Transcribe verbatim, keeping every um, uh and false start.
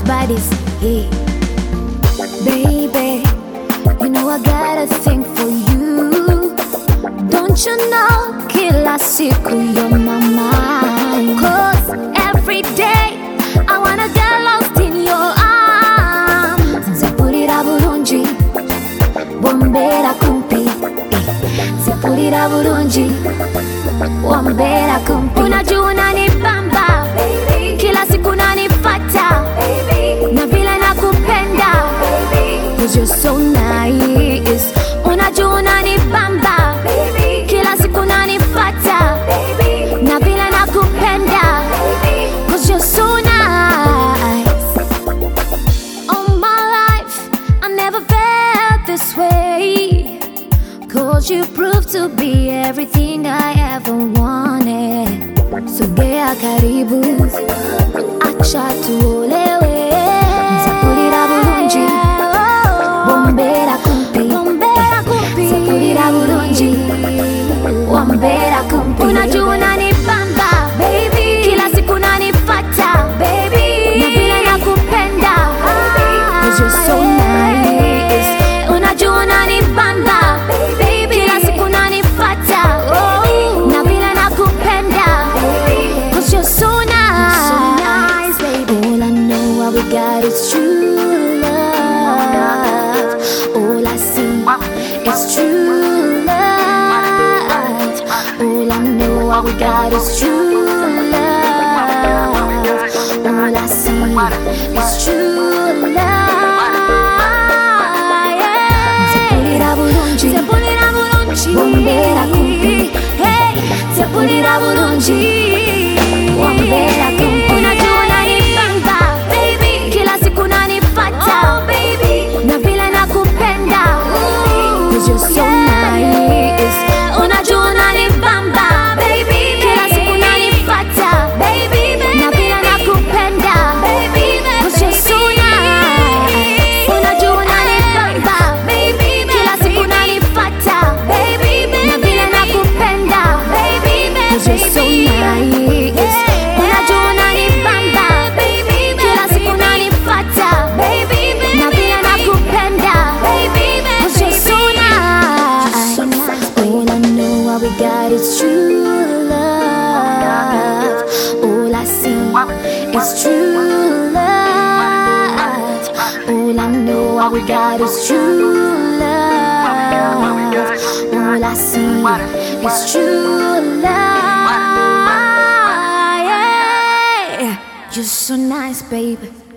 baddies, baddies, yeah. Baby, you know I got a thing for you. Don't you know, kila siku you're my mind. Cause every day I wanna get lost in your arms. Nzapurira bulungi, wombera kumpi, eh. Nzapurira bulungi, wombera kumpi. Unajua unanibamba, baby. Kila siku unanifata, baby. Na vile nakupenda, baby. Cause you're so nice. Unajua unanibamba, baby. Kila siku unanifata, baby. Na vile nakupenda, baby. Cause you're so nice. All my life I never felt this way. Cause you proved to be everything I ever wanted. Sogea karibu, acha tuolewe. Nzapurira bulungi, wombera kumpi, nzapurira bulungi, wombera kumpi. Unajua unanibamba, baby. Kila siku unanifata, baby. Na vile nakupenda, baby. Cause you're so nice. Unajua unanibamba, baby. Kila siku unanifata, oh. Na vile nakupenda, baby. Cause you're so nice. So nice, baby. All I know what we got is true love. All I see is true love. All I know what we got is true love. All I see is true love. Nzapurira bulungi, nzapurira bulungi, wombera kumpi, hey. Nzapurira bulungi, wombera kumpi. Unajua unanibamba, baby. Kila siku unanifata, oh, baby. Na vile nakupenda, cause you're so nice. Unajua unanibamba, baby. Kila siku unanifata, baby. Na vile nakupenda, cause you're so nice. Unajua unanibamba, baby. Kila siku unanifata, na vile nakupenda, cause you're so nice. Unajua unanibamba, kila siku unanifata, na vile nakupenda, cause you're so nice. All I know what we got is true love. All I see is true love. All I know what we got is true love. All I see is true love. Yeah. You're so nice, baby.